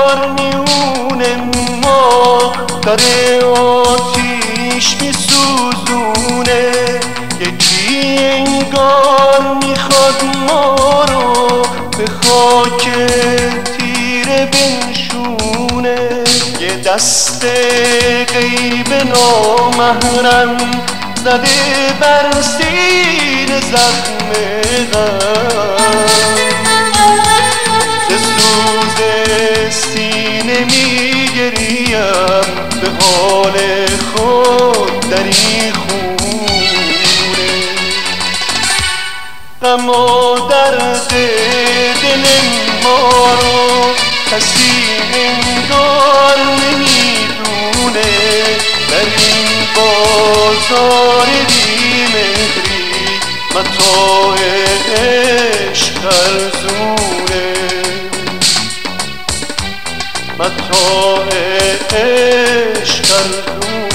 انگار میونه ما داره آتیش میسوزونه، یکی انگار میخواد ما رو به خاک تیره بنشونه. یه دست غیب نامحرم زده بر سینه زخم غم، ز سوز سینه میگریم به حال خود در این خونه. غم و درد دل ما رو کسی انگار نمیدونه، در این بازار بیمهری متاع عشق ارزونه، متاع عشق ارزونه.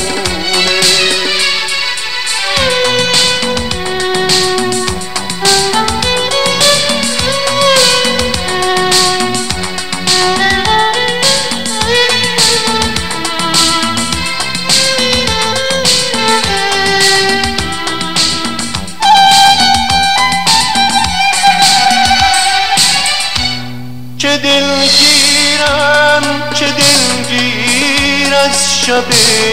چه دلگیرم چه دلگیر از شب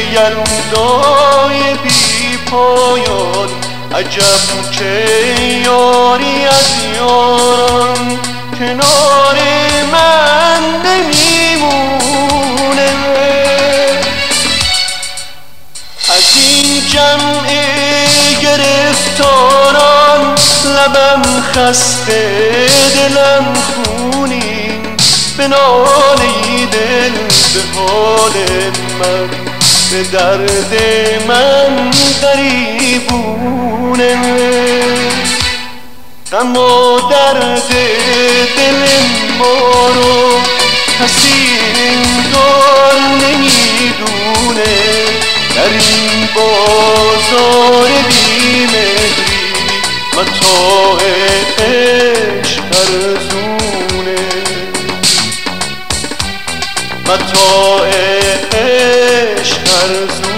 یلدای بی پایان، عجب که یاری از یاران کنار من نمیمونه. از این جمع گرفتاران لبم خسته دلم خونین، به ناله دل به حال من، به درد من غریبونه. غم و درد دل ما رو کسی انگار نمیدونه، در این بازار بیمهری متاع عشق ارزونه، متاع عشق ارزونه.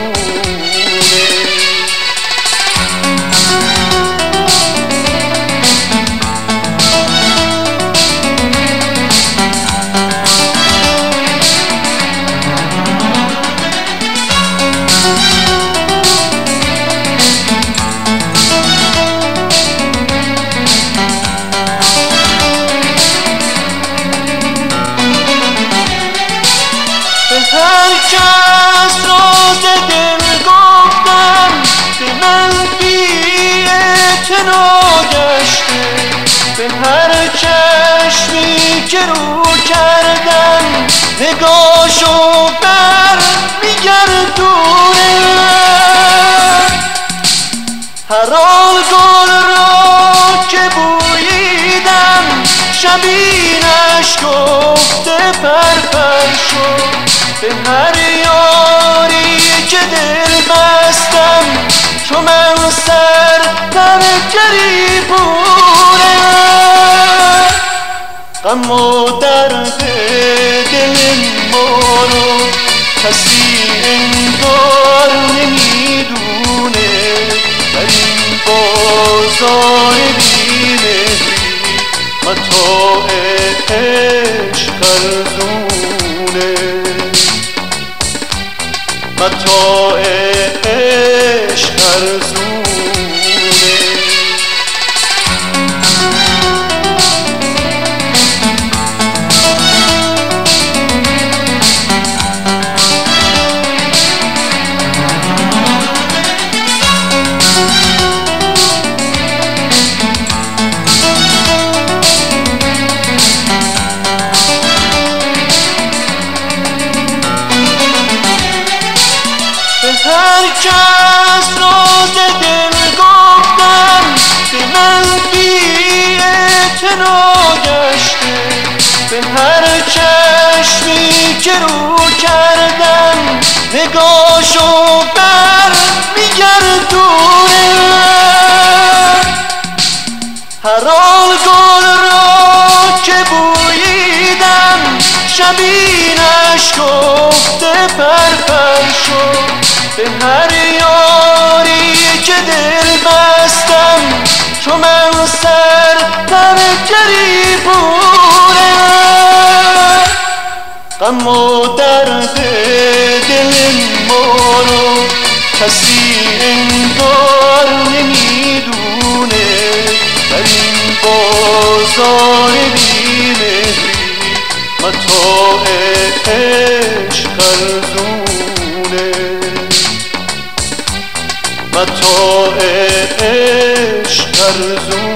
هر کس راز دل گفتم به من بی اعتنا گشته، به هر چشمی که رو کردم نگاهشو بر میگردونه. هر آن گل را که بوییدم شبینش گفته پرپر شد، به هر یاری که دل بستم چو من سر در گریبونه. غم و درد دل ما رو کسی انگار نمیدونه، در این بازار بیمهری متاع عشق ارزونه، متاع عشق ارزونه. هر کس راز دل گفتم به من بی اعتنا گشته، به هر چشمی که رو کردم نگاهشو بر میگردونه. هر آن گل را که بوییدم جبینش گفته پرپر شد به هر یاری که دل بستم، چو من سر در گریبونه غم و درد دل ما رو کسی انگار نمیدونه. در این بازار بی‌مهری متاع عشق ارزونه، متاع عشق ارزونه.